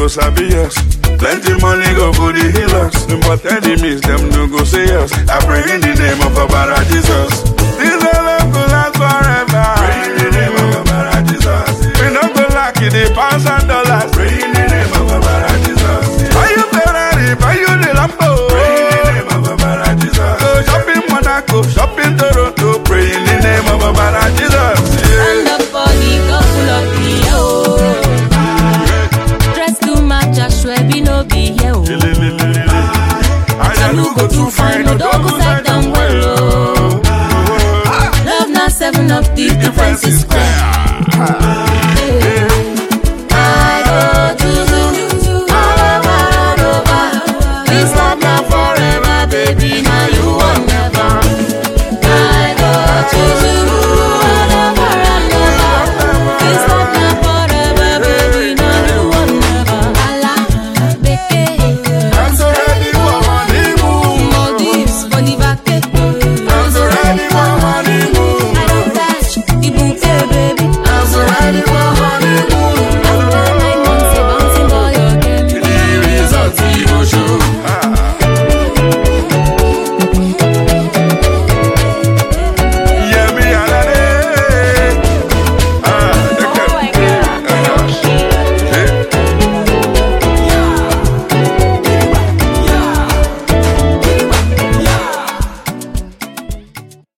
go sabi us. Plenty money go for the healers. But enemies, them no go say us. I pray in the name of Abara Jesus. This love will last forever. Pray in the name of Abara Jesus. We no go lucky the pounds and dollars.